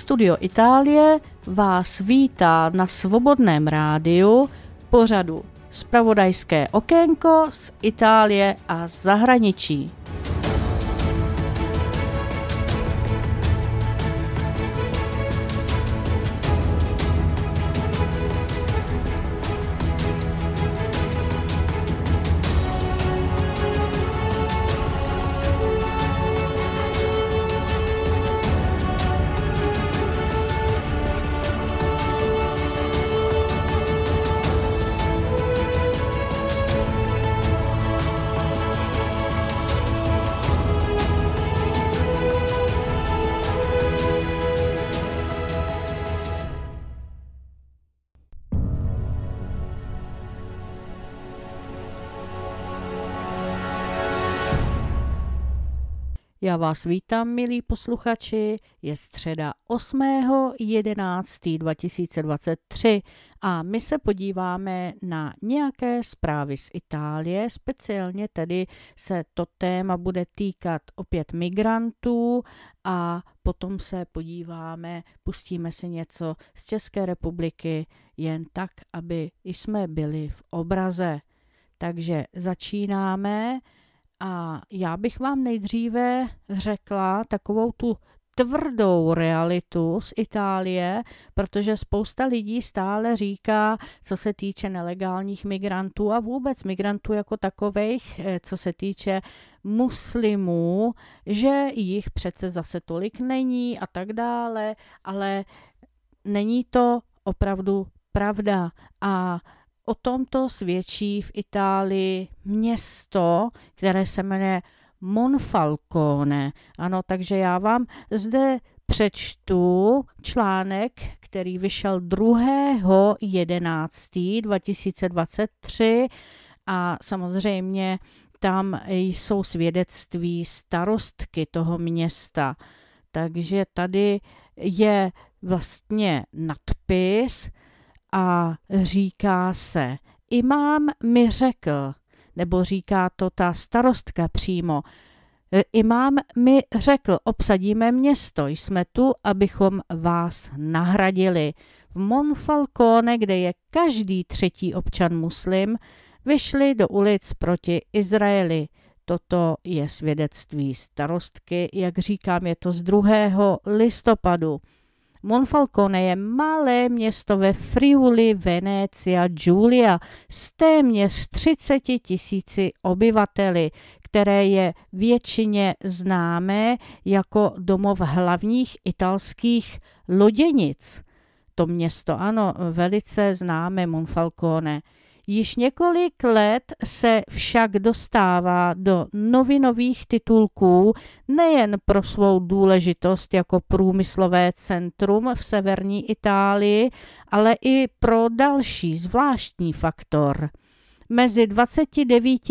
Studio Itálie vás vítá na Svobodném rádiu pořadu Zpravodajské okénko z Itálie a zahraničí. Já vás vítám, milí posluchači, je středa 8.11.2023 a my se podíváme na nějaké zprávy z Itálie, speciálně tedy se to téma bude týkat opět migrantů a potom se podíváme, pustíme si něco z České republiky, jen tak, aby jsme byli v obraze. Takže začínáme. A já bych vám nejdříve řekla takovou tu tvrdou realitu z Itálie, protože spousta lidí stále říká, co se týče nelegálních migrantů a vůbec migrantů jako takových, co se týče muslimů, že jich přece zase tolik není a tak dále, ale není to opravdu pravda. A o tomto svědčí v Itálii město, které se jmenuje Monfalcone. Ano, takže já vám zde přečtu článek, který vyšel 2.11.2023 a samozřejmě tam jsou svědectví starostky toho města. Takže tady je vlastně nadpis, a říká se, imám mi řekl, nebo říká to ta starostka přímo, imám mi řekl, obsadíme město, jsme tu, abychom vás nahradili. V Monfalcone, kde je každý třetí občan muslim, vyšli do ulic proti Izraeli. Toto je svědectví starostky, jak říkám, je to z 2. listopadu. Monfalcone je malé město ve Friuli Venezia Giulia s téměř 30 000 obyvateli, které je většině známé jako domov hlavních italských loděnic. To město, ano, velice známé Monfalcone. Již několik let se však dostává do novinových titulků nejen pro svou důležitost jako průmyslové centrum v severní Itálii, ale i pro další zvláštní faktor. Mezi 29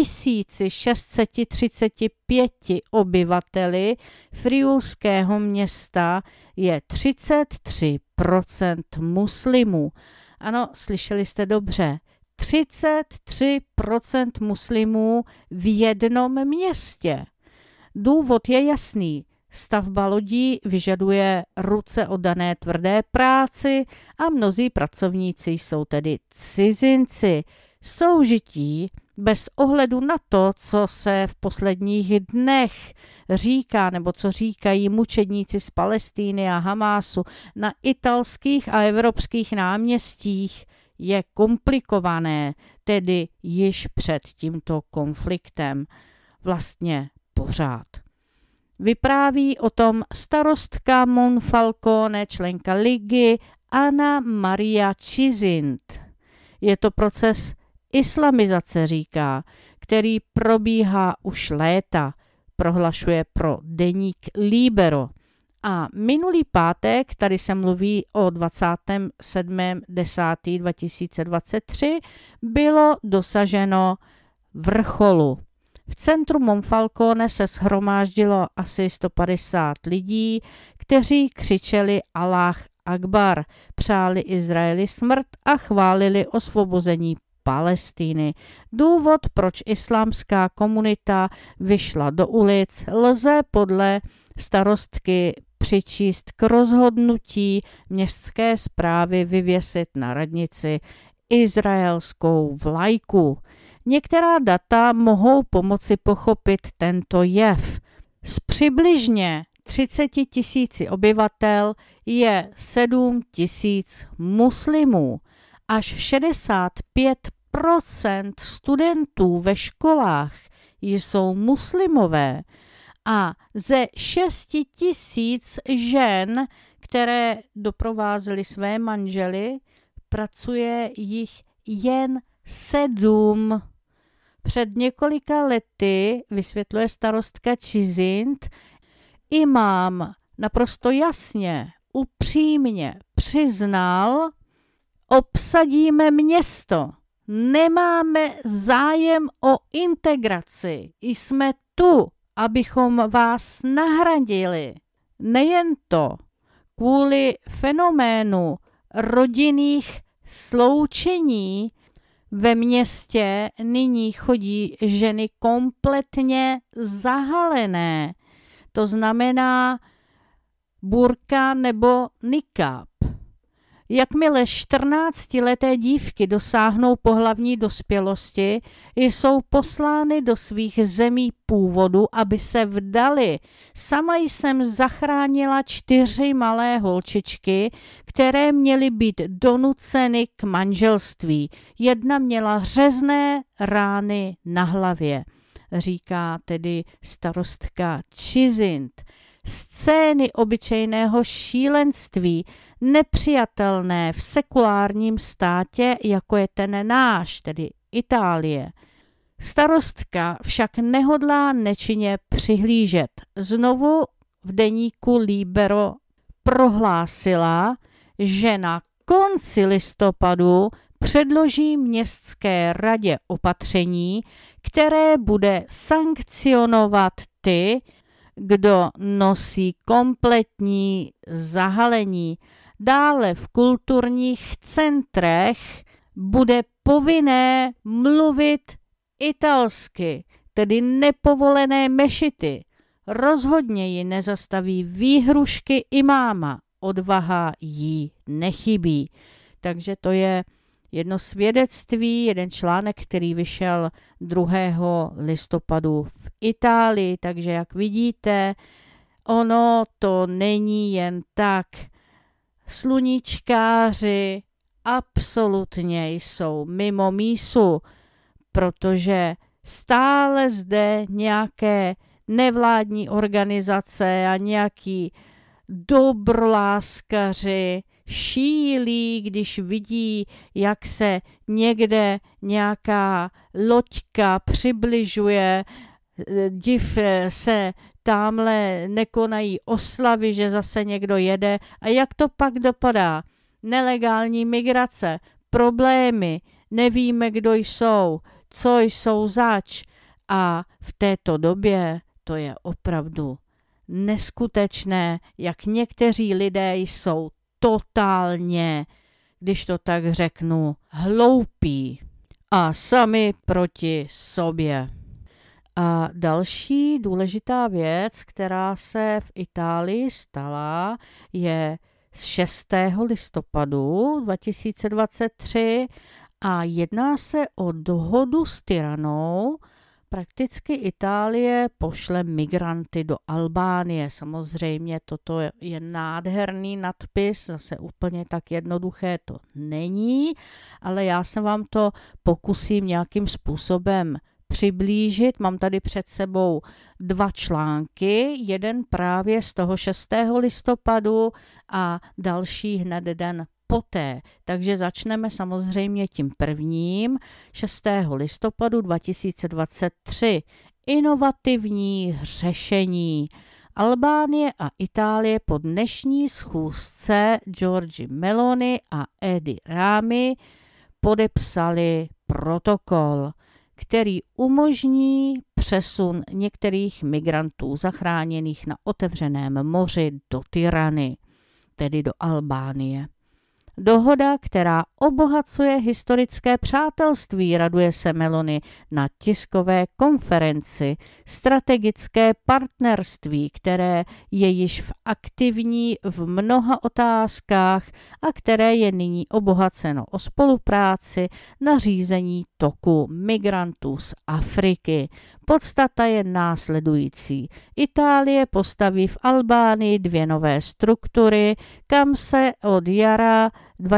635 obyvateli friulského města je 33% muslimů. Ano, slyšeli jste dobře. 33% muslimů v jednom městě. Důvod je jasný. Stavba lodí vyžaduje ruce oddané tvrdé práci a mnozí pracovníci jsou tedy cizinci. Soužití bez ohledu na to, co se v posledních dnech říká, nebo co říkají mučedníci z Palestíny a Hamásu na italských a evropských náměstích, je komplikované, tedy již před tímto konfliktem. Vlastně pořád. Vypráví o tom starostka Monfalcone, členka ligy Anna Maria Cisint. Je to proces islamizace, říká, který probíhá už léta, prohlašuje pro deník Libero. A minulý pátek, tady se mluví o 27.10.2023, bylo dosaženo vrcholu. V centru Monfalcone se shromáždilo asi 150 lidí, kteří křičeli Alláh Akbar, přáli Izraeli smrt a chválili osvobození Palestiny. Důvod, proč islámská komunita vyšla do ulic, lze podle starostky přičíst k rozhodnutí městské správy vyvěsit na radnici izraelskou vlajku. Některá data mohou pomoci pochopit tento jev. Z přibližně 30 000 obyvatel je 7 000 muslimů. Až 65% studentů ve školách jsou muslimové a ze 6 000 žen, které doprovázely své manžely, pracuje jich jen 7. Před několika lety, vysvětluje starostka Čizind, imám naprosto jasně, upřímně přiznal, obsadíme město, nemáme zájem o integraci, jsme tu, abychom vás nahradili. Nejen to, kvůli fenoménu rodinných sloučení ve městě nyní chodí ženy kompletně zahalené. To znamená burka nebo nikáb. Jakmile 14leté dívky dosáhnou pohlavní dospělosti, jsou poslány do svých zemí původu, aby se vdaly. Sama jsem zachránila 4 malé holčičky, které měly být donuceny k manželství. Jedna měla řezné rány na hlavě, říká tedy starostka Čizind. Scény obyčejného šílenství, nepřijatelné v sekulárním státě, jako je ten náš, tedy Itálie. Starostka však nehodlá nečinně přihlížet. Znovu v deníku Libero prohlásila, že na konci listopadu předloží městské radě opatření, které bude sankcionovat ty, kdo nosí kompletní zahalení. Dále v kulturních centrech bude povinné mluvit italsky, tedy nepovolené mešity. Rozhodně ji nezastaví výhrušky imáma, odvaha jí nechybí. Takže to je jedno svědectví, jeden článek, který vyšel 2. listopadu v Itálii, takže jak vidíte, ono to není jen tak. Sluníčkáři absolutně jsou mimo mísu, protože stále zde nějaké nevládní organizace a nějaký dobroláskaři šílí, když vidí, jak se někde nějaká loďka přibližuje, div se, tamhle nekonají oslavy, že zase někdo jede. A jak to pak dopadá? Nelegální migrace, problémy, nevíme, kdo jsou, co jsou zač. A v této době to je opravdu neskutečné, jak někteří lidé jsou totálně, když to tak řeknu, hloupí a sami proti sobě. A další důležitá věc, která se v Itálii stala, je z 6. listopadu 2023 a jedná se o dohodu s Tiranou. Prakticky Itálie pošle migranty do Albánie. Samozřejmě toto je nádherný nadpis, zase úplně tak jednoduché to není, ale já se vám to pokusím nějakým způsobem přiblížit. Mám tady před sebou 2 články, jeden právě z toho 6. listopadu a další hned den poté. Takže začneme samozřejmě tím prvním, 6. listopadu 2023. Inovativní řešení. Albánie a Itálie po dnešní schůzce Giorgia Meloni a Edi Rami podepsali protokol, který umožní přesun některých migrantů zachráněných na otevřeném moři do Tirany, tedy do Albánie. Dohoda, která obohacuje historické přátelství, raduje se Meloni na tiskové konferenci. Strategické partnerství, které je již aktivní v mnoha otázkách a které je nyní obohaceno o spolupráci na řízení toku migrantů z Afriky. Podstata je následující. Itálie postaví v Albánii 2 nové struktury, kam se od jara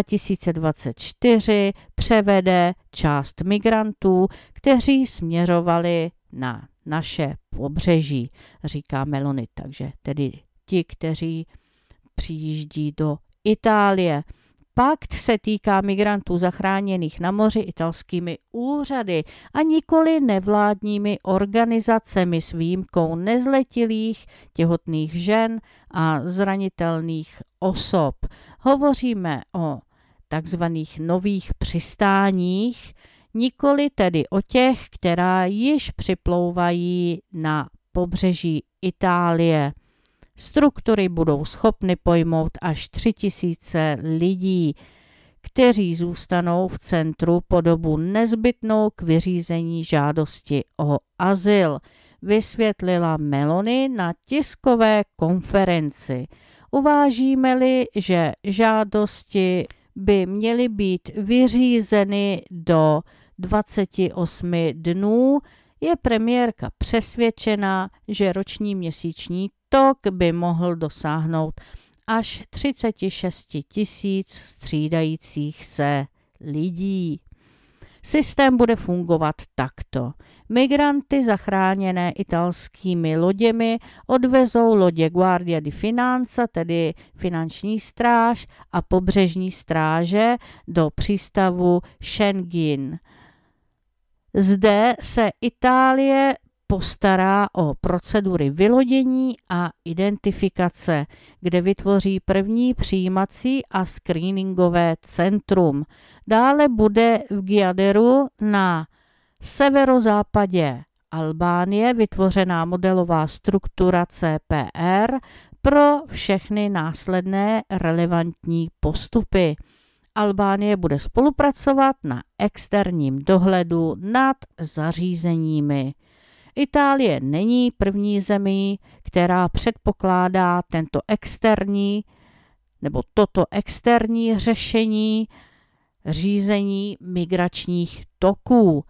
2024 převede část migrantů, kteří směřovali na naše pobřeží, říká Meloni. Takže tedy ti, kteří přijíždí do Itálie. Pakt se týká migrantů zachráněných na moři italskými úřady a nikoli nevládními organizacemi s výjimkou nezletilých, těhotných žen a zranitelných osob. Hovoříme o takzvaných nových přistáních, nikoli tedy o těch, která již připlouvají na pobřeží Itálie. Struktury budou schopny pojmout až 3000 lidí, kteří zůstanou v centru po dobu nezbytnou k vyřízení žádosti o azyl, vysvětlila Meloni na tiskové konferenci. Uvážíme-li, že žádosti by měly být vyřízeny do 28 dnů, je premiérka přesvědčena, že roční měsíční tok by mohl dosáhnout až 36 000 střídajících se lidí. Systém bude fungovat takto. Migranty zachráněné italskými loděmi odvezou lodě Guardia di Finanza, tedy finanční stráž a pobřežní stráže, do přístavu Schengen. Zde se Itálie postará o procedury vylodění a identifikace, kde vytvoří první přijímací a screeningové centrum. Dále bude v Gjaderu na severozápadě Albánie vytvořená modelová struktura CPR pro všechny následné relevantní postupy. Albánie bude spolupracovat na externím dohledu nad zařízeními. Itálie není první zemí, která předpokládá toto externí řešení řízení migračních toků.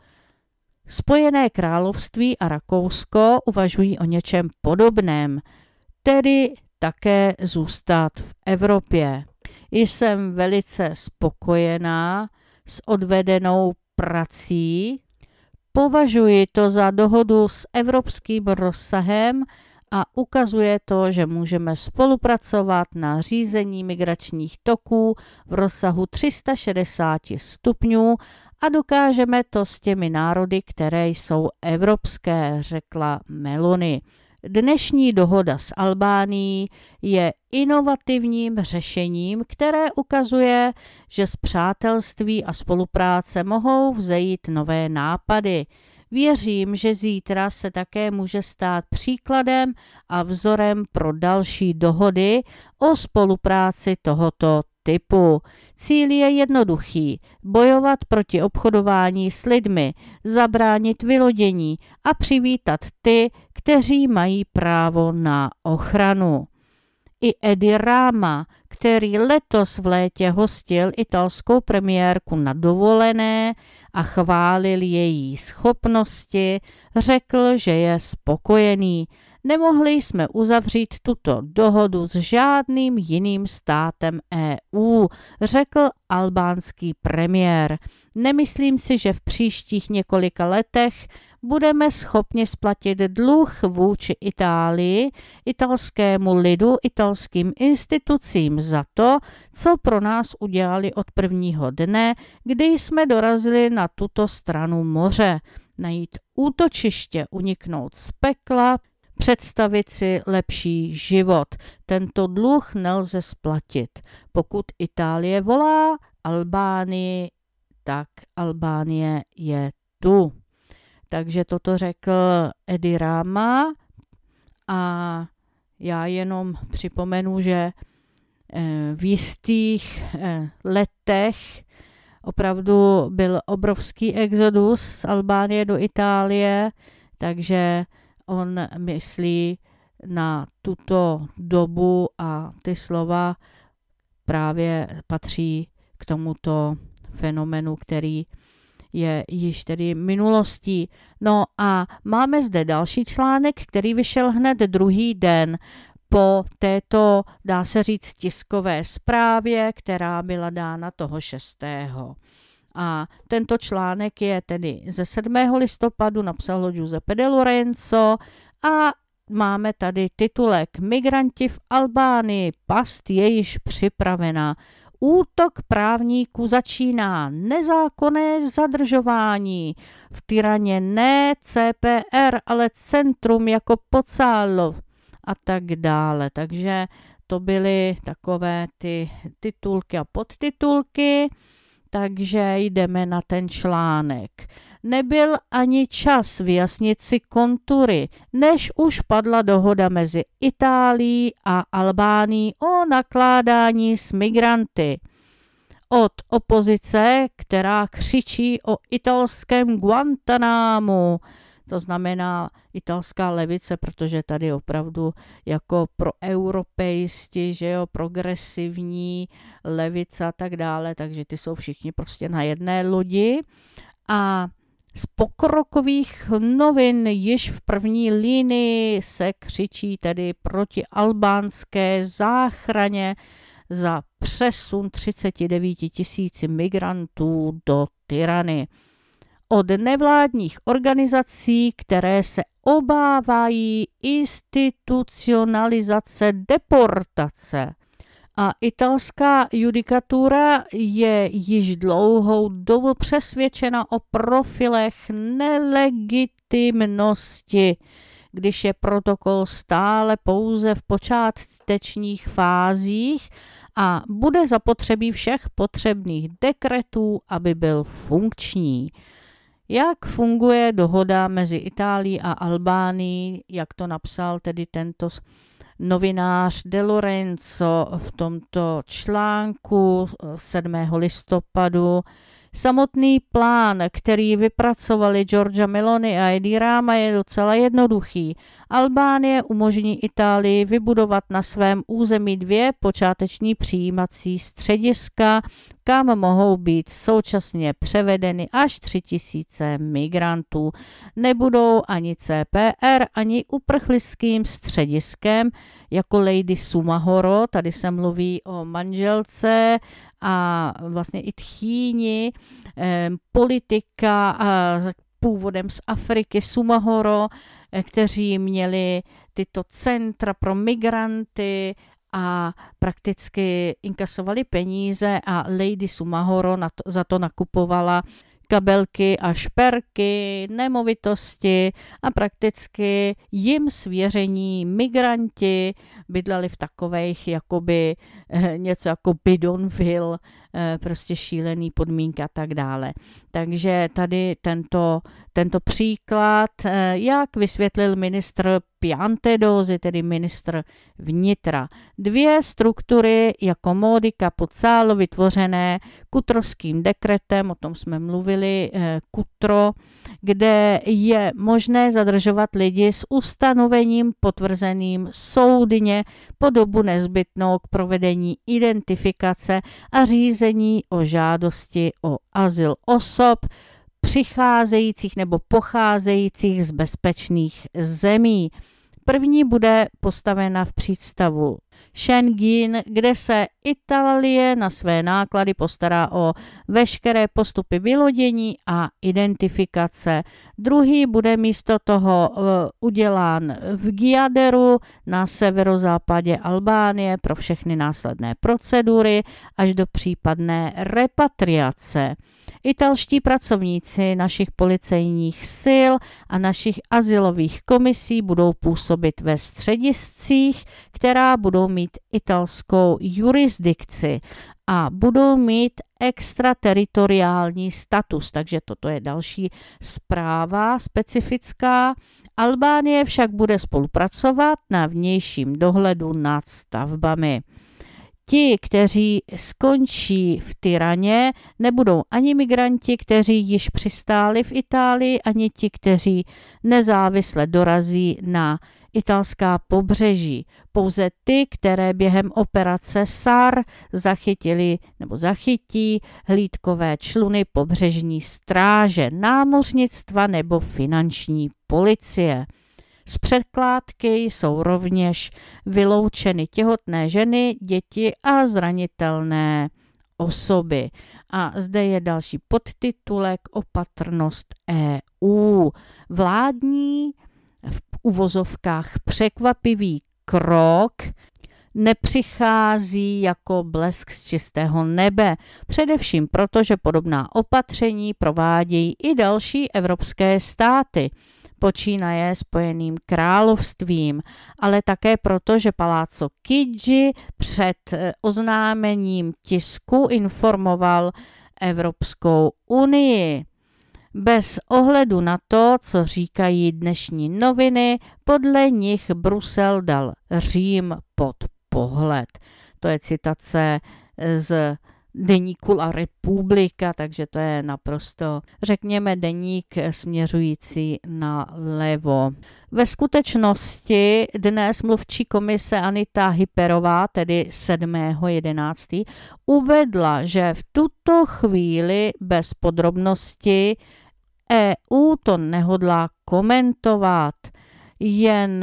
Spojené království a Rakousko uvažují o něčem podobném, tedy také zůstat v Evropě. Jsem velice spokojená s odvedenou prací. Považuji to za dohodu s evropským rozsahem a ukazuje to, že můžeme spolupracovat na řízení migračních toků v rozsahu 360 stupňů a dokážeme to s těmi národy, které jsou evropské, řekla Meloni. Dnešní dohoda s Albánií je inovativním řešením, které ukazuje, že z přátelství a spolupráce mohou vzejít nové nápady. Věřím, že zítra se také může stát příkladem a vzorem pro další dohody o spolupráci tohoto typu. Cíl je jednoduchý: bojovat proti obchodování s lidmi, zabránit vylodění a přivítat ty, kteří mají právo na ochranu. I Edi Rama, který letos v létě hostil italskou premiérku na dovolené a chválil její schopnosti, řekl, že je spokojený. Nemohli jsme uzavřít tuto dohodu s žádným jiným státem EU, řekl albánský premiér. Nemyslím si, že v příštích několika letech budeme schopni splatit dluh vůči Itálii, italskému lidu, italským institucím za to, co pro nás udělali od prvního dne, kdy jsme dorazili na tuto stranu moře. Najít útočiště, uniknout z pekla, představit si lepší život. Tento dluh nelze splatit. Pokud Itálie volá Albánii, tak Albánie je tu. Takže toto řekl Edi Rama a já jenom připomenu, že v jistých letech opravdu byl obrovský exodus z Albánie do Itálie, takže on myslí na tuto dobu a ty slova právě patří k tomuto fenomenu, který je již tedy minulostí. No a máme zde další článek, který vyšel hned druhý den po této, dá se říct, tiskové zprávě, která byla dána toho 6. A tento článek je tedy ze 7. listopadu, napsal ho Giuseppe De Lorenzo a máme tady titulek Migranti v Albánii, past je již připravena. Útok právníků začíná, nezákonné zadržování. V Tiraně ne CPR, ale centrum jako Pozzallo a tak dále. Takže to byly takové ty titulky a podtitulky, takže jdeme na ten článek. Nebyl ani čas vyjasnit si kontury, než už padla dohoda mezi Itálií a Albánií o nakládání s migranty. Od opozice, která křičí o italském Guantanámu, to znamená italská levice, protože tady opravdu jako proeuropejsti, že jo, progresivní levice a tak dále, takže ty jsou všichni prostě na jedné lodi. A z pokrokových novin již v první linii se křičí tedy proti albánské záchraně za přesun 39 000 migrantů do Tirany. Od nevládních organizací, které se obávají institucionalizace deportace. A italská judikatura je již dlouhou dobu přesvědčena o profilech nelegitimnosti, když je protokol stále pouze v počátečních fázích a bude zapotřebí všech potřebných dekretů, aby byl funkční. Jak funguje dohoda mezi Itálií a Albánií, jak to napsal tedy tento novinář De Lorenzo v tomto článku 7. listopadu. Samotný plán, který vypracovali Giorgia Meloni a Edi Rama, je docela jednoduchý. Albánie umožní Itálii vybudovat na svém území 2 počáteční přijímací střediska, kam mohou být současně převedeny až 3 000 migrantů. Nebudou ani CPR, ani uprchlickým střediskem, jako Lady Sumahoro, tady se mluví o manželce a vlastně i tchýni, politika původem z Afriky Sumahoro, kteří měli tyto centra pro migranty a prakticky inkasovali peníze a Lady Sumahoro za to nakupovala kabelky a šperky, nemovitosti a prakticky jim svěření migranti bydleli v takových jakoby něco jako Bidonville, prostě šílený podmínky a tak dále. Takže tady tento příklad, jak vysvětlil ministr Piantedosi, tedy ministr vnitra. 2 struktury jako Modica Pozzallo vytvořené kutrovským dekretem, o tom jsme mluvili, Kutro, kde je možné zadržovat lidi s ustanovením potvrzeným soudně po dobu nezbytnou k provedení identifikace a řízení o žádosti o azyl osob přicházejících nebo pocházejících z bezpečných zemí. První bude postavena v přístavu Schengen, kde se Itálie na své náklady postará o veškeré postupy vylodění a identifikace. Druhý bude místo toho udělán v Gjaderu na severozápadě Albánie pro všechny následné procedury až do případné repatriace. Italští pracovníci našich policejních sil a našich azylových komisí budou působit ve střediscích, která budou mít italskou jurisdikci a budou mít extrateritoriální status. Takže toto je další zpráva specifická. Albánie však bude spolupracovat na vnějším dohledu nad stavbami. ti, kteří skončí v Tiraně, nebudou ani migranti, kteří již přistáli v Itálii, ani ti, kteří nezávisle dorazí na italská pobřeží. Pouze ty, které během operace SAR zachytí hlídkové čluny pobřežní stráže, námořnictva nebo finanční policie. Z předkládky jsou rovněž vyloučeny těhotné ženy, děti a zranitelné osoby. A zde je další podtitulek Opatrnost EU. Vládní v uvozovkách překvapivý krok nepřichází jako blesk z čistého nebe, především proto, že podobná opatření provádějí i další evropské státy, počínaje Spojeným královstvím, ale také proto, že Palazzo Chigi před oznámením tisku informoval Evropskou unii. Bez ohledu na to, co říkají dnešní noviny, podle nich Brusel dal Řím pod pohled. To je citace z deníku La Repubblica, takže to je naprosto, řekněme, deník směřující na levo. Ve skutečnosti dnes mluvčí komise Anita Hyperová, tedy 7.11., uvedla, že v tuto chvíli bez podrobnosti EU to nehodlá komentovat, jen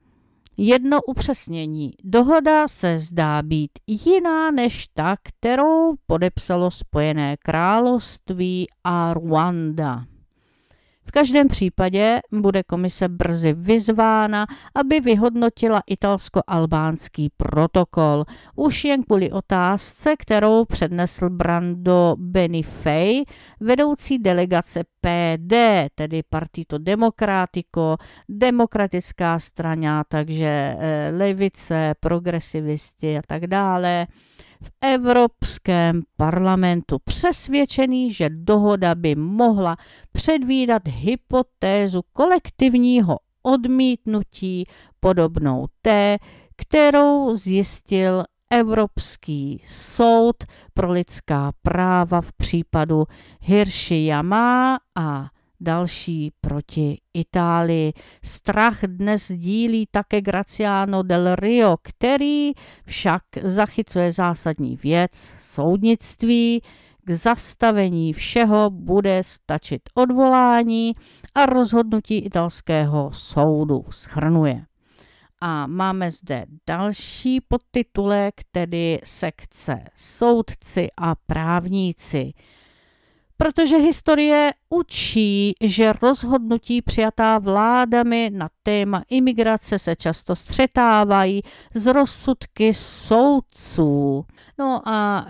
jedno upřesnění. Dohoda se zdá být jiná než ta, kterou podepsalo Spojené království a Ruanda. V každém případě bude komise brzy vyzvána, aby vyhodnotila italsko-albánský protokol. Už jen kvůli otázce, kterou přednesl Brando Benifei, vedoucí delegace PD, tedy Partito Democratico, demokratická strana, takže levice, progresivisti a tak dále, v Evropském parlamentu přesvědčený, že dohoda by mohla předvídat hypotézu kolektivního odmítnutí podobnou té, kterou zjistil Evropský soud pro lidská práva v případu Hirshiyama a další proti Itálii. Strach dnes dílí také Graziano Del Rio, který však zachycuje zásadní věc soudnictví. K zastavení všeho bude stačit odvolání a rozhodnutí italského soudu, shrnuje. A máme zde další podtitulek, tedy sekce soudci a právníci. Protože historie učí, že rozhodnutí přijatá vládami na téma imigrace se často střetávají s rozsudky soudců. No a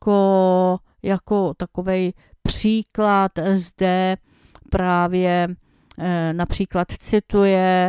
jako takovej příklad zde právě například cituje,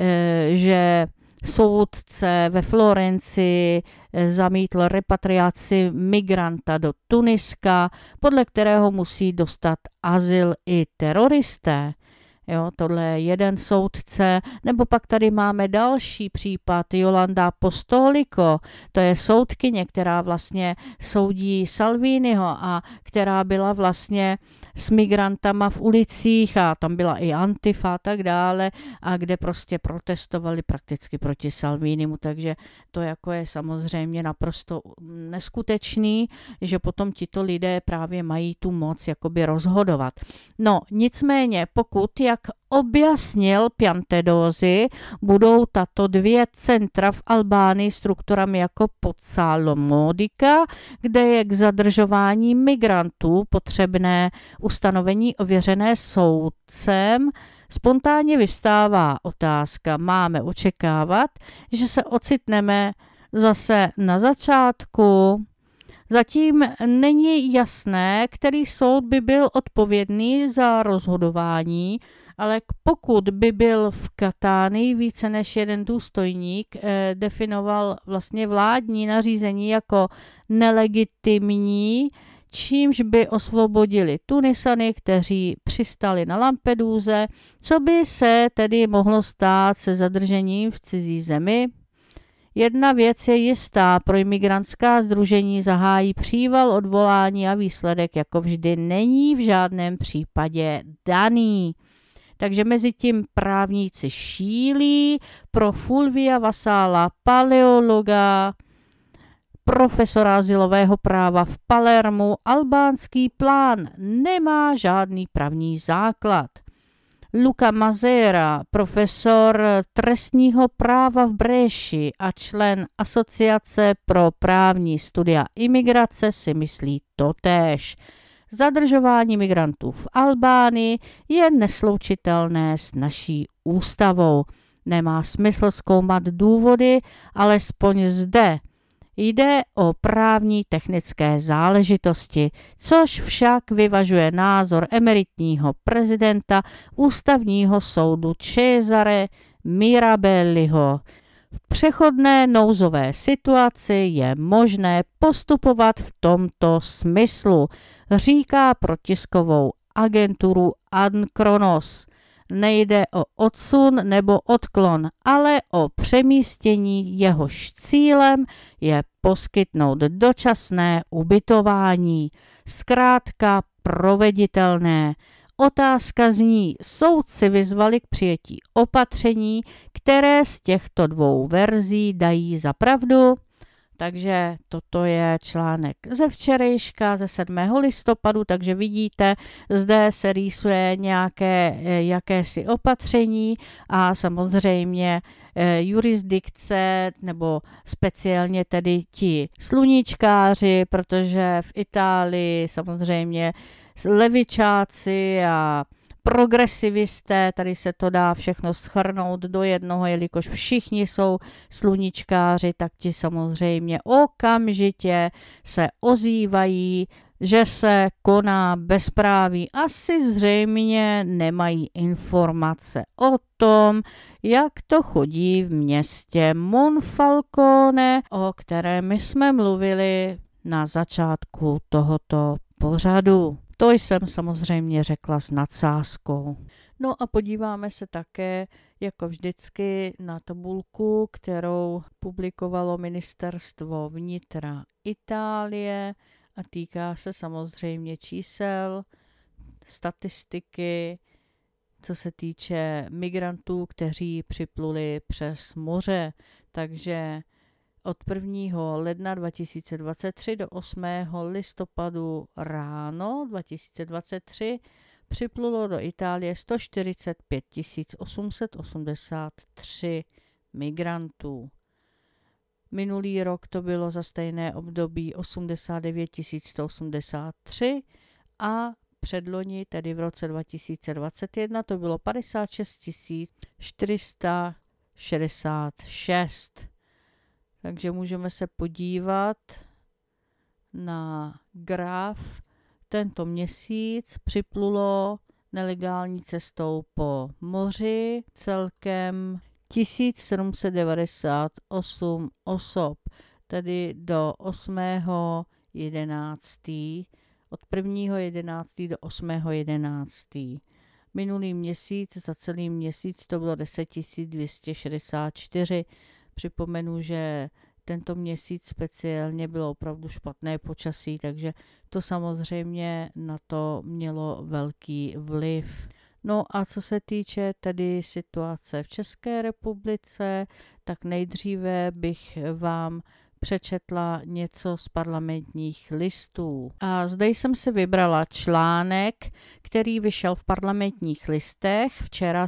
že soudce ve Florencii zamítl repatriaci migranta do Tuniska, podle kterého musí dostat azyl i teroristé. Jo, tohle je jeden soudce, nebo pak tady máme další případ, Jolanda Apostolico, to je soudkyně, která vlastně soudí Salviniho a která byla vlastně s migrantama v ulicích a tam byla i Antifa a tak dále a kde prostě protestovali prakticky proti Salvinimu, takže to jako je samozřejmě naprosto neskutečný, že potom tito lidé právě mají tu moc jakoby rozhodovat. No, nicméně, pokud, jak objasnil Piantedosi, budou tato dvě centra v Albánii strukturami jako Pozzallo Modica, kde je k zadržování migrantů potřebné ustanovení ověřené soudcem. Spontánně vyvstává otázka, máme očekávat, že se ocitneme zase na začátku. Zatím není jasné, který soud by byl odpovědný za rozhodování, ale pokud by byl v Katánii více než jeden důstojník, definoval vlastně vládní nařízení jako nelegitimní, čímž by osvobodili Tunisany, kteří přistali na Lampeduze, co by se tedy mohlo stát se zadržením v cizí zemi. Jedna věc je jistá, pro imigrantská sdružení zahájí příval odvolání a výsledek jako vždy není v žádném případě daný. Takže mezi tím právníci šílí, pro Fulvia Vasala, paleologa, profesora azylového práva v Palermu, albánský plán nemá žádný právní základ. Luca Mazera, profesor trestního práva v Bresci a člen Asociace pro právní studia imigrace, si myslí totéž. Zadržování migrantů v Albánii je neslučitelné s naší ústavou. Nemá smysl zkoumat důvody, alespoň zde. Jde o právní technické záležitosti, což však vyvažuje názor emeritního prezidenta Ústavního soudu Cesare Mirabelliho. V přechodné nouzové situaci je možné postupovat v tomto smyslu, říká pro tiskovou agenturu Ankronos. Nejde o odsun nebo odklon, ale o přemístění, jehož cílem je poskytnout dočasné ubytování. Zkrátka proveditelné. Otázka zní, soudci vyzvali k přijetí opatření, které z těchto dvou verzí dají za pravdu. Takže toto je článek ze včerejška, ze 7. listopadu, takže vidíte, zde se rýsuje nějaké jakési opatření a samozřejmě jurisdikce nebo speciálně tedy ti sluníčkáři, protože v Itálii samozřejmě levičáci a progresivisté, tady se to dá všechno shrnout do jednoho, jelikož všichni jsou sluníčkáři, tak ti samozřejmě okamžitě se ozývají, že se koná bezpráví. Asi zřejmě nemají informace o tom, jak to chodí v městě Monfalcone, o kterém jsme mluvili na začátku tohoto pořadu. To jsem samozřejmě řekla s nadsázkou. No a podíváme se také, jako vždycky, na tabulku, kterou publikovalo Ministerstvo vnitra Itálie a týká se samozřejmě čísel, statistiky, co se týče migrantů, kteří připluli přes moře. Takže od 1. ledna 2023 do 8. listopadu ráno 2023 připlulo do Itálie 145 883 migrantů. Minulý rok to bylo za stejné období 89 183 a předloni, tedy v roce 2021, to bylo 56 466. Takže můžeme se podívat na graf. Tento měsíc připlulo nelegální cestou po moři celkem 1798 osob, tedy do 8.11. Od 1.11. do 8.11. Minulý měsíc, za celý měsíc to bylo 10 264. Připomenu, že tento měsíc speciálně bylo opravdu špatné počasí, takže to samozřejmě na to mělo velký vliv. No a co se týče tedy situace v České republice, tak nejdříve bych vám přečetla něco z parlamentních listů. A zde jsem si vybrala článek, který vyšel v parlamentních listech včera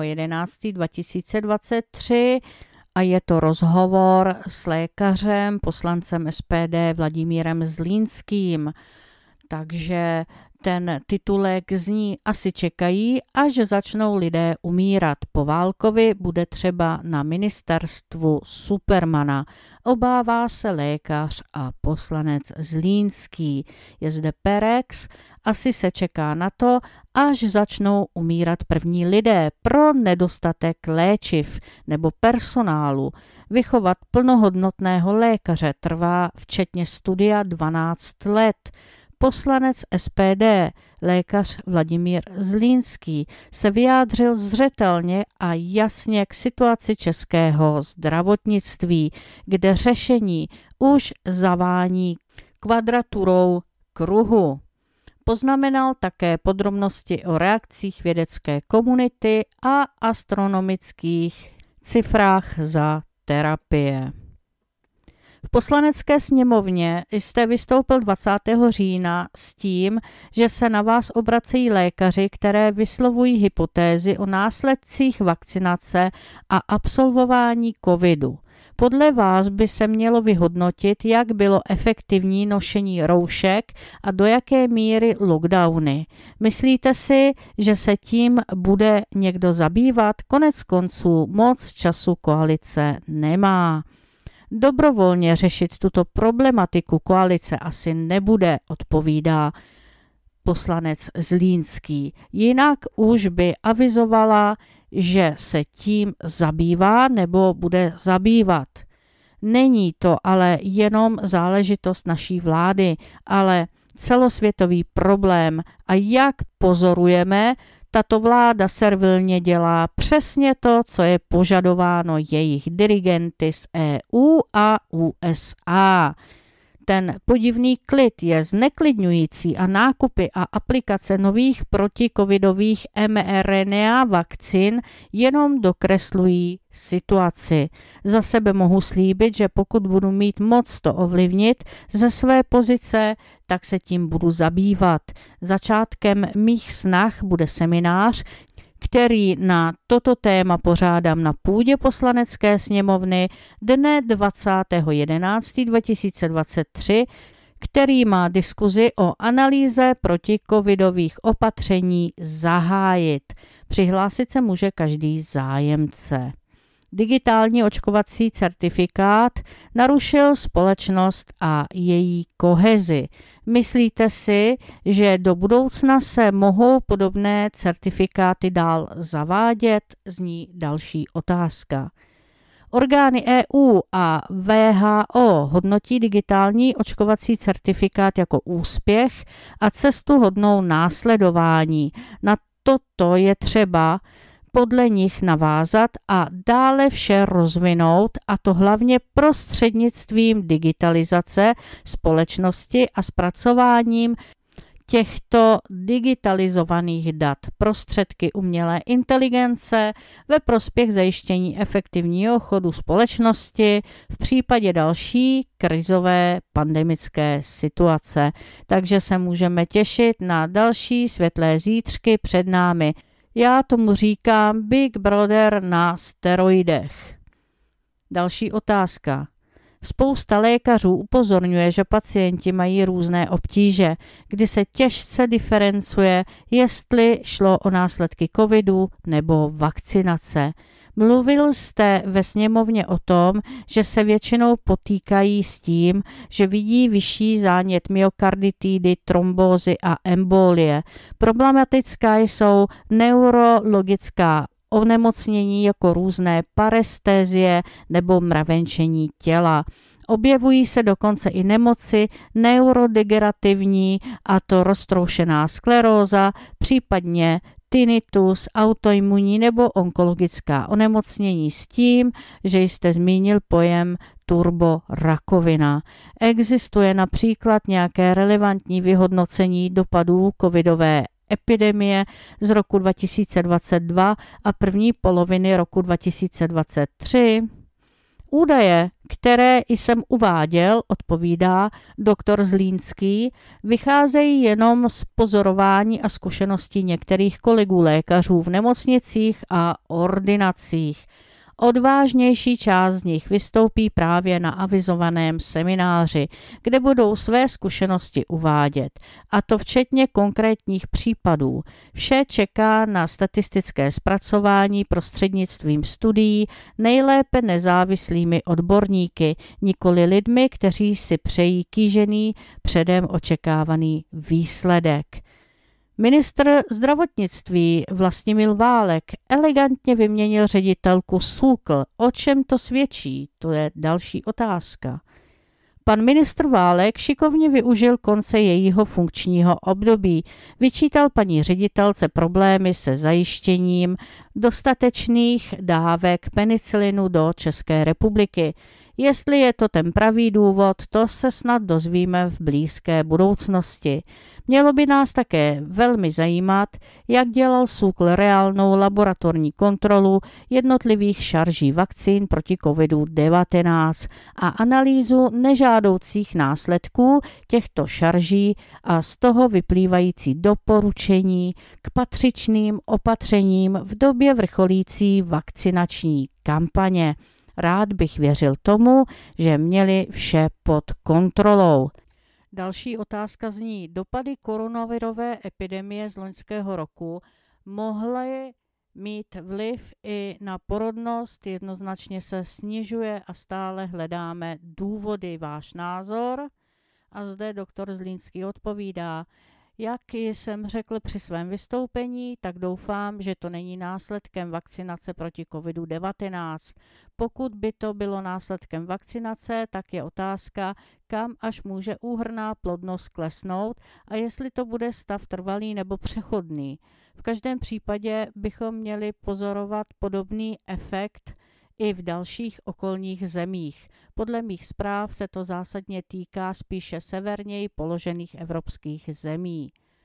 7.11.2023 a je to rozhovor s lékařem, poslancem SPD Vladimírem Zlínským. Takže ten titulek zní: asi čekají, až začnou lidé umírat. Po Válkovi bude třeba na ministerstvu Supermana. Obává se lékař a poslanec Zlínský. Je zde Perex. Asi se čeká na to, až začnou umírat první lidé pro nedostatek léčiv nebo personálu. Vychovat plnohodnotného lékaře trvá včetně studia 12 let. poslanec SPD, lékař Vladimír Zlínský, se vyjádřil zřetelně a jasně k situaci českého zdravotnictví, kde řešení už zavání kvadraturou kruhu. Poznamenal také podrobnosti o reakcích vědecké komunity a astronomických cifrách za terapie. V Poslanecké sněmovně jste vystoupil 20. října s tím, že se na vás obracejí lékaři, které vyslovují hypotézy o následcích vakcinace a absolvování covidu. Podle vás by se mělo vyhodnotit, jak bylo efektivní nošení roušek a do jaké míry lockdowny. Myslíte si, že se tím bude někdo zabývat? Konec konců moc času koalice nemá. Dobrovolně řešit tuto problematiku koalice asi nebude, odpovídá poslanec Zlínský. Jinak už by avizovala, že se tím zabývá nebo bude zabývat. Není to ale jenom záležitost naší vlády, ale celosvětový problém a jak pozorujeme, tato vláda servilně dělá přesně to, co je požadováno jejich dirigenty z EU a USA. Ten podivný klid je zneklidňující a nákupy a aplikace nových protikovidových mRNA vakcín jenom dokreslují situaci. Za sebe mohu slíbit, že pokud budu mít moc to ovlivnit ze své pozice, tak se tím budu zabývat. Začátkem mých snah bude seminář, který na toto téma pořádám na půdě Poslanecké sněmovny dne 20.11.2023, který má diskuzi o analýze protikovidových opatření zahájit. Přihlásit se může každý zájemce. Digitální očkovací certifikát narušil společnost a její kohezi. Myslíte si, že do budoucna se mohou podobné certifikáty dál zavádět? Zní další otázka. Orgány EU a WHO hodnotí digitální očkovací certifikát jako úspěch a cestu hodnou následování. Na toto je třeba podle nich navázat a dále vše rozvinout, a to hlavně prostřednictvím digitalizace společnosti a zpracováním těchto digitalizovaných dat, prostředky umělé inteligence ve prospěch zajištění efektivního chodu společnosti v případě další krizové pandemické situace. Takže se můžeme těšit na další světlé zítřky před námi. Já tomu říkám Big Brother na steroidech. Další otázka. Spousta lékařů upozorňuje, že pacienti mají různé obtíže, kdy se těžce diferencuje, jestli šlo o následky covidu nebo vakcinace. Mluvil jste ve sněmovně o tom, že se většinou potýkají s tím, že vidí vyšší zánět myokarditidy, trombózy a embolie. Problematická jsou neurologická onemocnění jako různé parestézie nebo mravenčení těla. Objevují se dokonce i nemoci neurodegenerativní, a to roztroušená skleróza, případně tinnitus, autoimunní nebo onkologická onemocnění s tím, že jste zmínil pojem turborakovina. Existuje například nějaké relevantní vyhodnocení dopadů covidové epidemie z roku 2022 a první poloviny roku 2023? Údaje, které jsem uváděl, odpovídá doktor Zlínský, vycházejí jenom z pozorování a zkušeností některých kolegů lékařů v nemocnicích a ordinacích. Odvážnější část z nich vystoupí právě na avizovaném semináři, kde budou své zkušenosti uvádět, a to včetně konkrétních případů. Vše čeká na statistické zpracování prostřednictvím studií, nejlépe nezávislými odborníky, nikoli lidmi, kteří si přejí kýžený, předem očekávaný výsledek. Ministr zdravotnictví Vlastimil Válek elegantně vyměnil ředitelku SÚKL. O čem to svědčí? To je další otázka. Pan ministr Válek šikovně využil konce jejího funkčního období. Vyčítal paní ředitelce problémy se zajištěním dostatečných dávek penicilinu do České republiky. Jestli je to ten pravý důvod, to se snad dozvíme v blízké budoucnosti. Mělo by nás také velmi zajímat, jak dělal SÚKL reálnou laboratorní kontrolu jednotlivých šarží vakcín proti COVID-19 a analýzu nežádoucích následků těchto šarží a z toho vyplývající doporučení k patřičným opatřením v době vrcholící vakcinační kampaně. Rád bych věřil tomu, že měli vše pod kontrolou. Další otázka zní, dopady koronavirové epidemie z loňského roku mohly mít vliv i na porodnost, jednoznačně se snižuje a stále hledáme důvody. Váš názor? A zde doktor Zlínský odpovídá, jak jsem řekl při svém vystoupení, tak doufám, že to není následkem vakcinace proti COVID-19. Pokud by to bylo následkem vakcinace, tak je otázka, kam až může úhrnná plodnost klesnout a jestli to bude stav trvalý nebo přechodný. V každém případě bychom měli pozorovat podobný efekt i v dalších okolních zemích. Podle mých zpráv se to zásadně týká spíše severněji položených evropských zemí.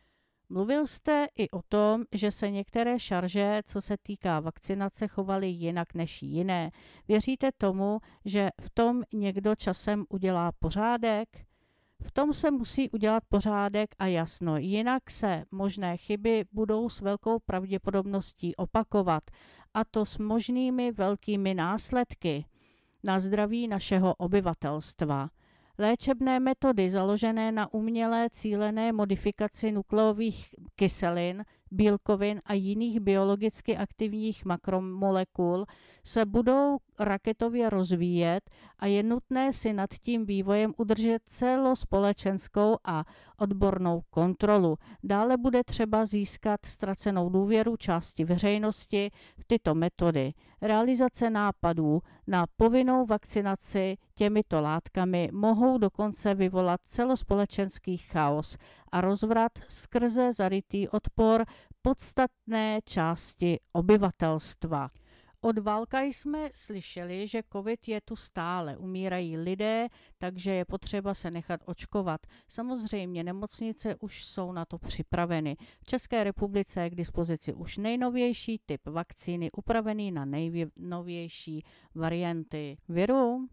Mluvil jste i o tom, že se některé šarže, co se týká vakcinace, chovaly jinak než jiné. Věříte tomu, že v tom někdo časem udělá pořádek? V tom se musí udělat pořádek a jasno, jinak se možné chyby budou s velkou pravděpodobností opakovat, a to s možnými velkými následky na zdraví našeho obyvatelstva. Léčebné metody založené na umělé cílené modifikaci nukleových kyselin, bílkovin a jiných biologicky aktivních makromolekul se budou raketově rozvíjet a je nutné si nad tím vývojem udržet celospolečenskou a odbornou kontrolu. Dále bude třeba získat ztracenou důvěru části veřejnosti v tyto metody. Realizace nápadů na povinnou vakcinaci těmito látkami mohou dokonce vyvolat celospolečenský chaos a rozvrat skrze zarytý odpor podstatné části obyvatelstva. Od Válka jsme slyšeli, že covid je tu stále, umírají lidé, takže je potřeba se nechat očkovat. Samozřejmě nemocnice už jsou na to připraveny. V České republice je k dispozici už nejnovější typ vakcíny upravený na nejnovější varianty viru.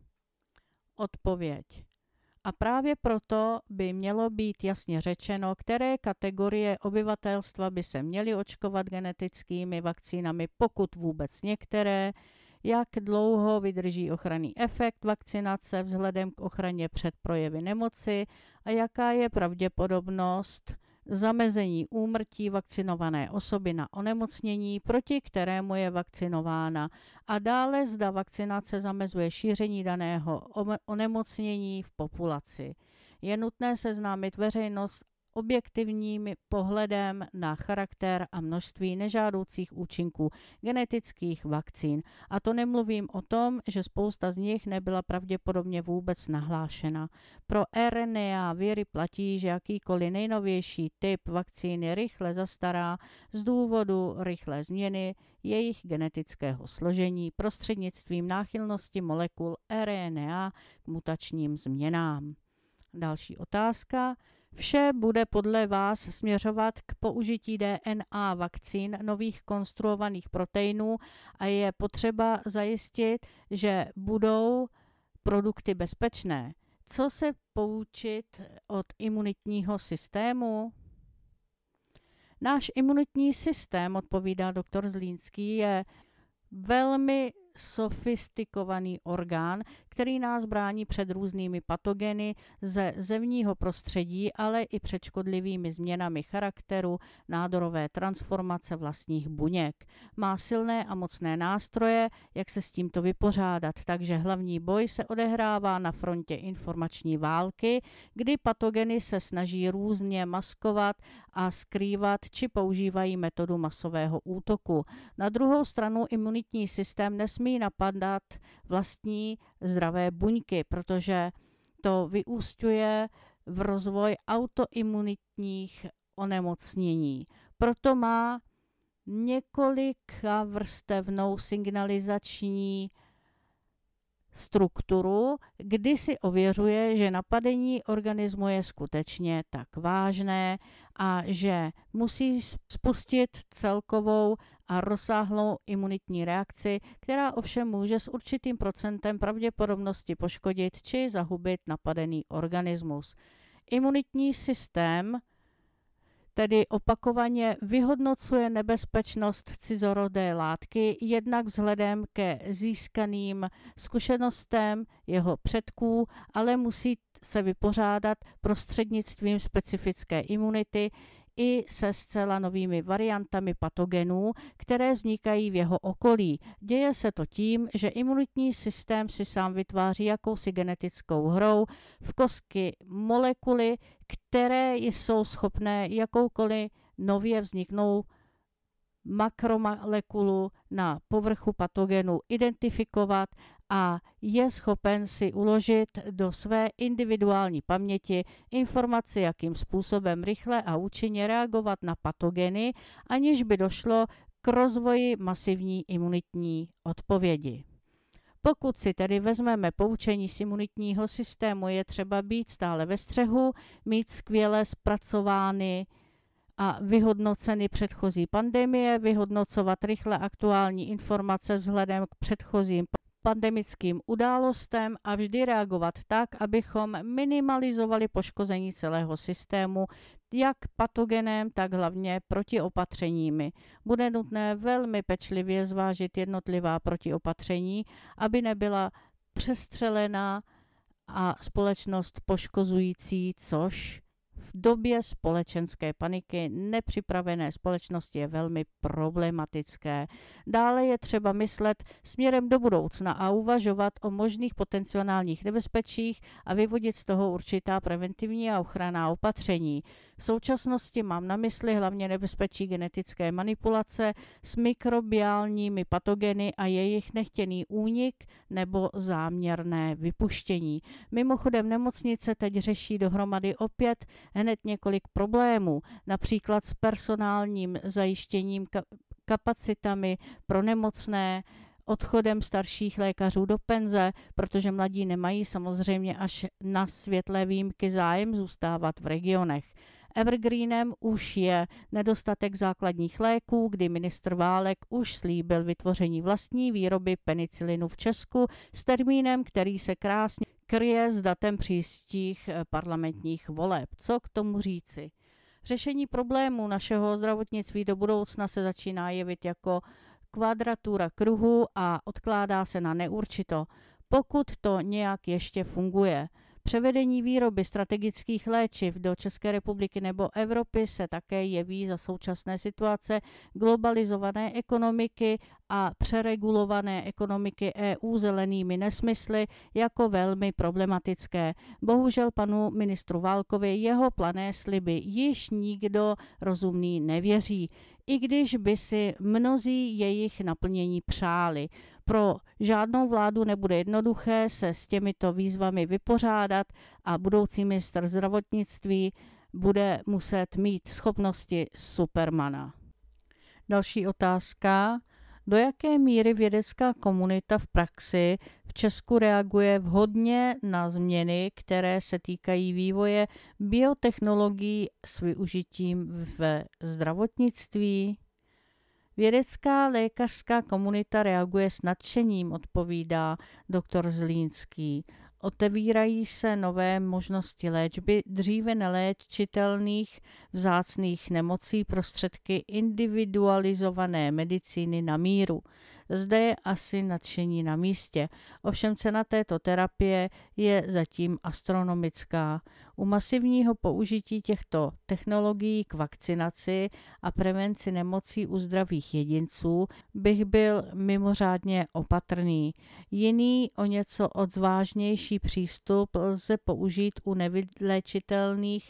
Odpověď. A právě proto by mělo být jasně řečeno, které kategorie obyvatelstva by se měly očkovat genetickými vakcínami, pokud vůbec některé, jak dlouho vydrží ochranný efekt vakcinace vzhledem k ochraně před projevy nemoci a jaká je pravděpodobnost zamezení úmrtí vakcinované osoby na onemocnění, proti kterému je vakcinována, a dále zda vakcinace zamezuje šíření daného onemocnění v populaci. Je nutné seznámit veřejnost objektivním pohledem na charakter a množství nežádoucích účinků genetických vakcín. A to nemluvím o tom, že spousta z nich nebyla pravděpodobně vůbec nahlášena. Pro RNA viry platí, že jakýkoliv nejnovější typ vakcíny rychle zastará z důvodu rychlé změny jejich genetického složení prostřednictvím náchylnosti molekul RNA k mutačním změnám. Další otázka. Vše bude podle vás směřovat k použití DNA vakcín nových konstruovaných proteinů a je potřeba zajistit, že budou produkty bezpečné. Co se poučit od imunitního systému? Náš imunitní systém, odpovídá doktor Zlínský, je velmi sofistikovaný orgán, který nás brání před různými patogeny ze zevního prostředí, ale i před škodlivými změnami charakteru, nádorové transformace vlastních buněk. Má silné a mocné nástroje, jak se s tímto vypořádat, takže hlavní boj se odehrává na frontě informační války, kdy patogeny se snaží různě maskovat a skrývat či používají metodu masového útoku. Na druhou stranu imunitní systém nesmí napadat vlastní zdravé buňky, protože to vyúsťuje v rozvoj autoimunitních onemocnění. Proto má několika vrstevnou signalizační strukturu, kdy si ověřuje, že napadení organismu je skutečně tak vážné a že musí spustit celkovou a rozsáhlou imunitní reakci, která ovšem může s určitým procentem pravděpodobnosti poškodit či zahubit napadený organismus. Imunitní systém tedy opakovaně vyhodnocuje nebezpečnost cizorodé látky jednak vzhledem ke získaným zkušenostem jeho předků, ale musí se vypořádat prostřednictvím specifické imunity i se zcela novými variantami patogenů, které vznikají v jeho okolí. Děje se to tím, že imunitní systém si sám vytváří jakousi genetickou hrou v kostky molekuly, které jsou schopné jakoukoliv nově vzniknou makromolekulu na povrchu patogenu identifikovat a je schopen si uložit do své individuální paměti informaci, jakým způsobem rychle a účinně reagovat na patogeny, aniž by došlo k rozvoji masivní imunitní odpovědi. Pokud si tedy vezmeme poučení z imunitního systému, je třeba být stále ve střehu, mít skvěle zpracovány a vyhodnoceny předchozí pandemie, vyhodnocovat rychle aktuální informace vzhledem k předchozím pandemickým událostem a vždy reagovat tak, abychom minimalizovali poškození celého systému, jak patogenem, tak hlavně protiopatřeními. Bude nutné velmi pečlivě zvážit jednotlivá protiopatření, aby nebyla přestřelená a společnost poškozující, což v době společenské paniky nepřipravené společnosti je velmi problematické. Dále je třeba myslet směrem do budoucna a uvažovat o možných potenciálních nebezpečích a vyvodit z toho určitá preventivní a ochranná opatření. V současnosti mám na mysli hlavně nebezpečí genetické manipulace s mikrobiálními patogeny a jejich nechtěný únik nebo záměrné vypuštění. Mimochodem nemocnice teď řeší dohromady opět hned několik problémů, například s personálním zajištěním kapacitami pro nemocné, odchodem starších lékařů do penze, protože mladí nemají samozřejmě až na světlé výjimky zájem zůstávat v regionech. Evergreenem už je nedostatek základních léků, kdy ministr Válek už slíbil vytvoření vlastní výroby penicilinu v Česku s termínem, který se krásně kryje s datem příštích parlamentních voleb. Co k tomu říci? Řešení problémů našeho zdravotnictví do budoucna se začíná jevit jako kvadratura kruhu a odkládá se na neurčito, pokud to nějak ještě funguje. Převedení výroby strategických léčiv do České republiky nebo Evropy se také jeví za současné situace globalizované ekonomiky a přeregulované ekonomiky EU zelenými nesmysly jako velmi problematické. Bohužel panu ministru Válkovi jeho plané sliby již nikdo rozumný nevěří, i když by si mnozí jejich naplnění přáli. Pro žádnou vládu nebude jednoduché se s těmito výzvami vypořádat a budoucí ministr zdravotnictví bude muset mít schopnosti Supermana. Další otázka. Do jaké míry vědecká komunita v praxi v Česku reaguje vhodně na změny, které se týkají vývoje biotechnologií s využitím v zdravotnictví? Vědecká lékařská komunita reaguje s nadšením, odpovídá doktor Zlínský. Otevírají se nové možnosti léčby dříve neléčitelných vzácných nemocí prostředky individualizované medicíny na míru. Zde je asi nadšení na místě. Ovšem cena této terapie je zatím astronomická. U masivního použití těchto technologií k vakcinaci a prevenci nemocí u zdravých jedinců bych byl mimořádně opatrný. Jiný o něco odvážnější přístup lze použít u nevyléčitelných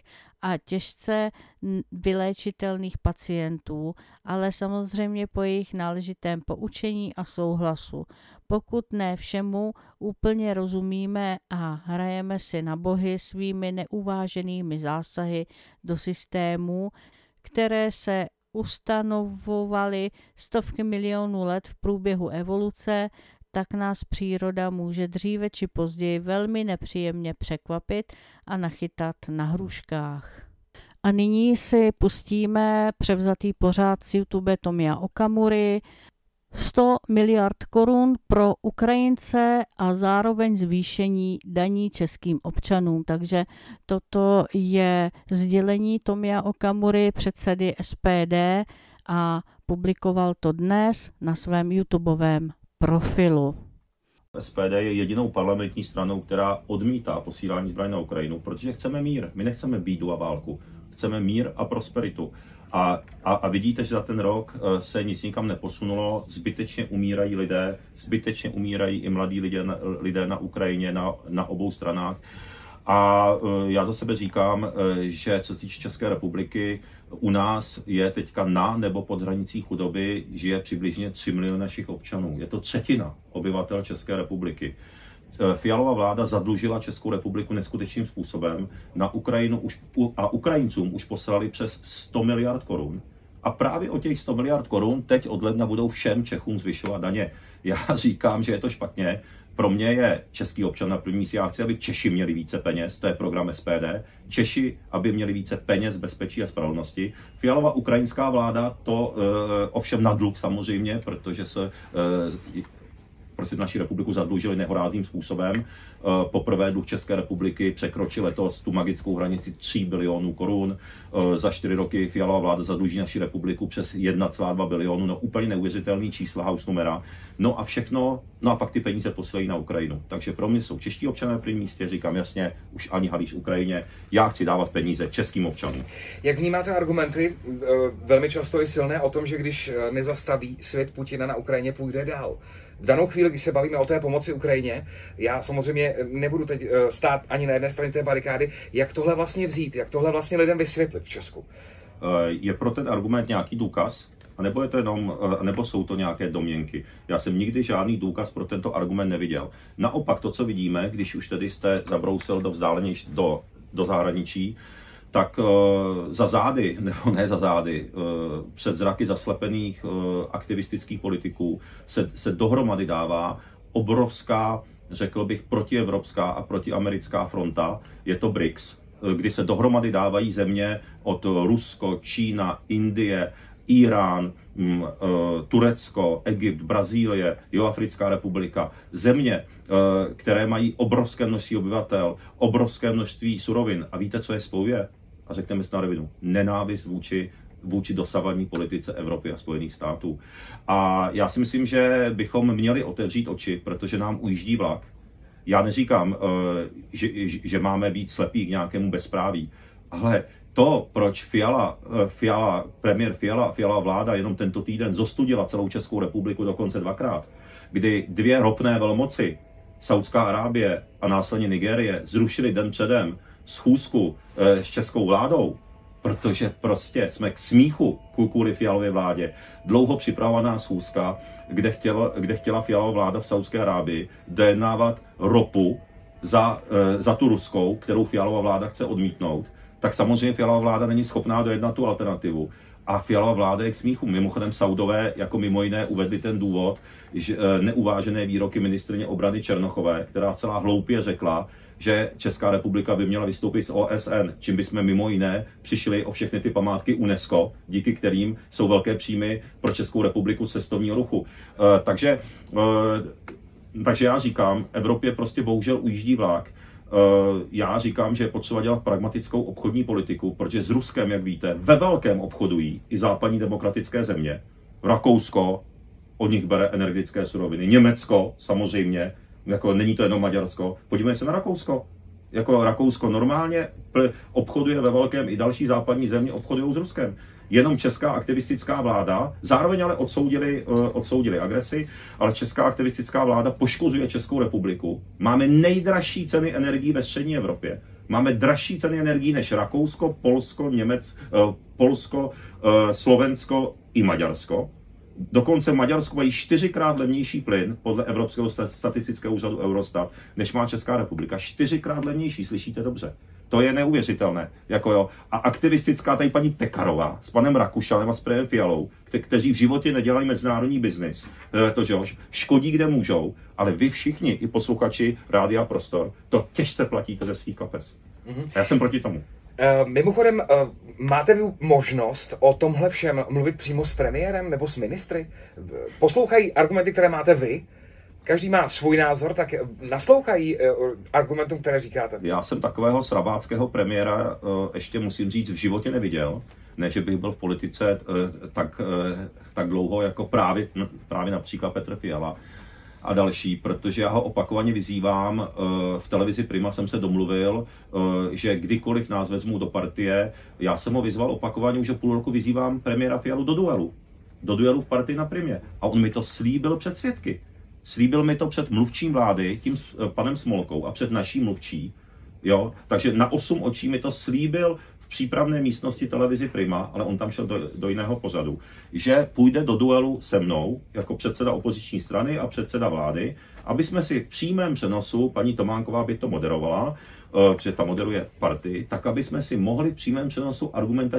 a těžce vyléčitelných pacientů, ale samozřejmě po jejich náležitém poučení a souhlasu. Pokud ne všemu úplně rozumíme a hrajeme si na bohy svými neuváženými zásahy do systémů, které se ustanovovaly stovky milionů let v průběhu evoluce, tak nás příroda může dříve či později velmi nepříjemně překvapit a nachytat na hruškách. A nyní si pustíme převzatý pořad z YouTube Tomia Okamury 100 miliard korun pro Ukrajince a zároveň zvýšení daní českým občanům. Takže toto je sdělení Tomia Okamury, předsedy SPD, a publikoval to dnes na svém YouTubeovém profilu. SPD je jedinou parlamentní stranou, která odmítá posílání zbraní na Ukrajinu, protože chceme mír. My nechceme bídu a válku. Chceme mír a prosperitu. A vidíte, že za ten rok se nic nikam neposunulo, zbytečně umírají lidé, zbytečně umírají i mladí lidé na Ukrajině, na obou stranách. A já za sebe říkám, že co se týče České republiky, u nás je teďka na nebo pod hranicí chudoby žije přibližně 3 miliony našich občanů. Je to třetina obyvatel České republiky. Fialova vláda zadlužila Českou republiku neskutečným způsobem. Na Ukrajinu a Ukrajincům už poslali přes 100 miliard korun. A právě o těch 100 miliard korun teď od ledna budou všem Čechům zvyšovat daně. Já říkám, že je to špatně. Pro mě je český občan na první místě. Já chci, aby Češi měli více peněz, to je program SPD. Češi, aby měli více peněz, bezpečí a spravedlnosti. Fialova ukrajinská vláda to ovšem na dluh samozřejmě, protože se prostě naši republiku zadlužili nehorázným způsobem. Poprvé dluh České republiky překročil letos tu magickou hranici 3 bilionů korun. Za 4 roky Fialova vláda zadluží naši republiku přes 1,2 bilionu. No úplně neuvěřitelný čísla, hausnumera. No a všechno, no a pak ty peníze posílají na Ukrajinu. Takže pro mě jsou čeští občané na prvním místě, říkám jasně, už ani halíř Ukrajině. Já chci dávat peníze českým občanům. Jak vnímáte argumenty, velmi často i silné, o tom, že když nezastaví svět Putina na Ukrajině, půjde dál? V danou chvíli, když se bavíme o té pomoci Ukrajině, já samozřejmě nebudu teď stát ani na jedné straně té barikády, jak tohle vlastně vzít, jak tohle vlastně lidem vysvětlit v Česku? Je pro ten argument nějaký důkaz? Nebo jsou to nějaké domněnky? Já jsem nikdy žádný důkaz pro tento argument neviděl. Naopak to, co vidíme, když už tedy jste zabrousil do zahraničí, tak za zády, nebo ne za zády, před zraky zaslepených aktivistických politiků se dohromady dává obrovská, řekl bych, protievropská a protiamerická fronta. Je to BRICS, kdy se dohromady dávají země od Rusko, Čína, Indie, Irán, Turecko, Egypt, Brazílie, Jihoafrická republika, země, které mají obrovské množství obyvatel, obrovské množství surovin. A víte, co je spojuje? A řekneme si na rovinu, nenávist vůči dosavadní politice Evropy a Spojených států. A já si myslím, že bychom měli otevřít oči, protože nám ujíždí vlak. Já neříkám, že máme být slepí k nějakému bezpráví, ale to, proč premiér Fiala vláda jenom tento týden zostudila celou Českou republiku dokonce 2krát, kdy 2 ropné velmoci, Saudská Arábie a následně Nigérie, zrušili den předem schůzku s českou vládou, protože prostě jsme k smíchu kvůli Fialově vládě. Dlouho připravovaná schůzka, kde chtěla Fialova vláda v Saudské Arábii dojednávat ropu za tu ruskou, kterou Fialova vláda chce odmítnout, tak samozřejmě Fialova vláda není schopná dojednat tu alternativu. A Fialova vláda je k smíchu. Mimochodem Saudové jako mimo jiné uvedli ten důvod, že neuvážené výroky ministryně obrany Černochové, která celá hloupě řekla, že Česká republika by měla vystoupit z OSN, čím bychom mimo jiné přišli o všechny ty památky UNESCO, díky kterým jsou velké příjmy pro Českou republiku z cestovního ruchu. Takže já říkám, Evropě prostě bohužel ujíždí vlak. Já říkám, že je potřeba dělat pragmatickou obchodní politiku, protože s Ruskem, jak víte, ve velkém obchodují i západní demokratické země. Rakousko od nich bere energetické suroviny. Německo samozřejmě, jako není to jenom Maďarsko. Podívejme se na Rakousko. Jako Rakousko normálně obchoduje ve velkém, i další západní země obchodují s Ruskem. Jenom česká aktivistická vláda, zároveň ale odsoudili agresi, ale česká aktivistická vláda poškozuje Českou republiku. Máme nejdražší ceny energií ve střední Evropě. Máme dražší ceny energií než Rakousko, Polsko, Slovensko i Maďarsko. Dokonce Maďarsko mají 4krát levnější plyn podle Evropského statistického úřadu Eurostat, než má Česká republika. 4krát levnější, slyšíte dobře. To je neuvěřitelné. A aktivistická tady paní Pekarová s panem Rakušanem a s premiérem Fialou, kteří v životě nedělají mezinárodní biznis, škodí kde můžou, ale vy všichni, i posluchači Rádia Prostor, to těžce platíte ze svých kapes. A já jsem proti tomu. Mimochodem, máte vy možnost o tomhle všem mluvit přímo s premiérem nebo s ministry? Poslouchají argumenty, které máte vy? Každý má svůj názor, tak naslouchají argumentům, které říkáte? Já jsem takového srabáckého premiéra ještě musím říct v životě neviděl. Ne, že bych byl v politice tak dlouho jako právě například Petr Fiala a další, protože já ho opakovaně vyzývám. V televizi Prima jsem se domluvil, že kdykoliv nás vezmou do partie, já jsem ho vyzval opakovaně, už o půl roku vyzývám premiéra Fialu do duelu. Do duelu v partii na Primě. A on mi to slíbil před svědky. Slíbil mi to před mluvčím vlády, tím panem Smolkou, a před naší mluvčí. Jo? Takže na 8 očí mi to slíbil v přípravné místnosti televizi Prima, ale on tam šel do jiného pořadu, že půjde do duelu se mnou, jako předseda opoziční strany a předseda vlády, aby jsme si v přímém přenosu, paní Tománková by to moderovala, protože ta moderuje partii, tak aby jsme si mohli v přímém přenosu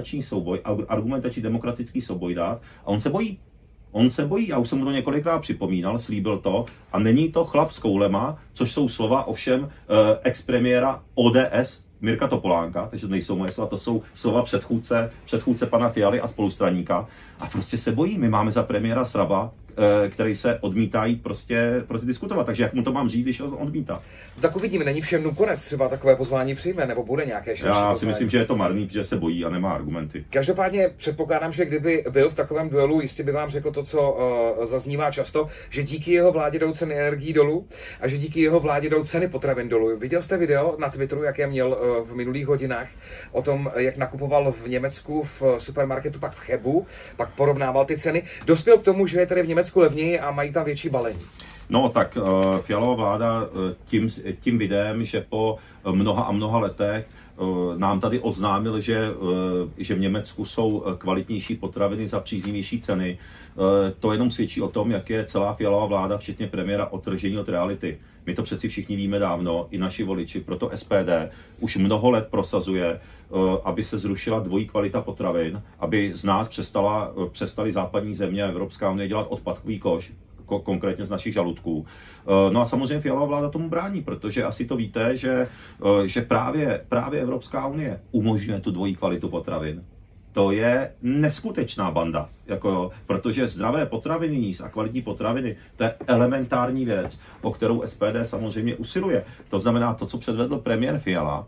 argumentační demokratický souboj dát, a on se bojí. On se bojí, já už jsem mu to několikrát připomínal, slíbil to, a není to chlap s koulema, což jsou slova ovšem ex-premiéra ODS Mirka Topolánka, takže to nejsou moje slova, to jsou slova předchůdce pana Fialy a spolustraníka, a prostě se bojí. My máme za premiéra sraba, který se odmítá jít prostě diskutovat. Takže jak mu to mám říct, když on odmítá? Tak uvidíme, není všem konec, třeba takové pozvání přijme, nebo bude nějaké širší Já si myslím, že je to marný, protože se bojí a nemá argumenty. Každopádně předpokládám, že kdyby byl v takovém duelu, jistě by vám řekl to, co zaznívá často, že díky jeho vládě jdou ceny energií dolů a že díky jeho vládě jdou ceny potravin dolů. Viděl jste video na Twitteru, jaké měl v minulých hodinách, o tom, jak nakupoval v Německu v supermarketu, pak v Chebu, pak porovnával ty ceny. Dospěl k tomu, že je tady v Německu levněji a mají tam větší balení. No tak Fialova vláda tím videem, že po mnoha letech nám tady oznámil, že v Německu jsou kvalitnější potraviny za příznivější ceny. To jenom svědčí o tom, jak je celá Fialova vláda, včetně premiéra, odtržení od reality. My to přeci všichni víme dávno, i naši voliči, proto SPD už mnoho let prosazuje, aby se zrušila dvojí kvalita potravin, aby z nás přestali západní země a Evropská unie dělat odpadkový koš, konkrétně z našich žaludků. No a samozřejmě Fialova vláda tomu brání, protože asi to víte, že právě Evropská unie umožňuje tu dvojí kvalitu potravin. To je neskutečná banda, protože zdravé potraviny jíst a kvalitní potraviny, to je elementární věc, o kterou SPD samozřejmě usiluje. To znamená to, co předvedl premiér Fiala,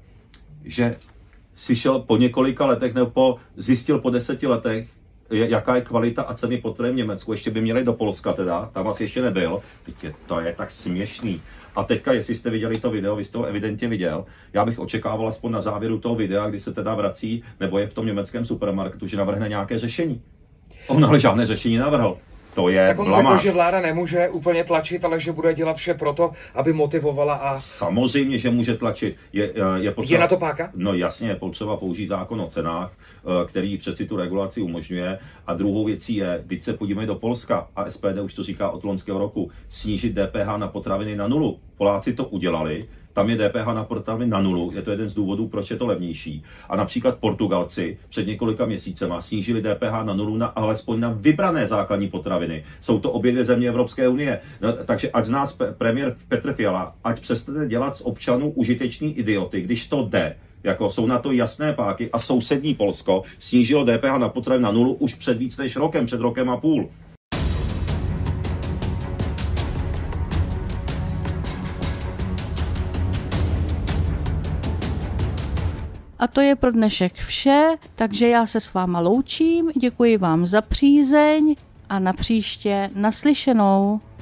že si šel po několika letech, nebo zjistil po 10 letech, jaká je kvalita a ceny potravin v Německu. Ještě by měli do Polska teda, tam asi ještě nebyl. To je tak směšný. A teďka, jestli jste viděli to video, vy jste ho evidentně viděl, já bych očekával aspoň na závěru toho videa, kdy se teda vrací, nebo je v tom německém supermarketu, že navrhne nějaké řešení. On ale žádné řešení navrhl. To je tak on řekl, že vláda nemůže úplně tlačit, ale že bude dělat vše proto, aby motivovala a... Samozřejmě, že může tlačit. Je potřeba... Je na to páka? No jasně, je potřeba použít zákon o cenách, který přeci tu regulaci umožňuje. A druhou věcí je, když se podíváme do Polska, a SPD už to říká od loňského roku, snížit DPH na potraviny na 0. Poláci to udělali. Tam je DPH na potraviny na 0, je to jeden z důvodů, proč je to levnější. A například Portugalci před několika měsícema snížili DPH na 0 alespoň na vybrané základní potraviny. Jsou to obě dvě země Evropské unie. No, takže ať z nás premiér Petr Fiala, ať přestane dělat z občanů užitečný idioty, když to jde. Jsou na to jasné páky, a sousední Polsko snížilo DPH na potraviny na 0 už před víc než rokem, před rokem a půl. A to je pro dnešek vše, takže já se s váma loučím, děkuji vám za přízeň a napříště naslyšenou.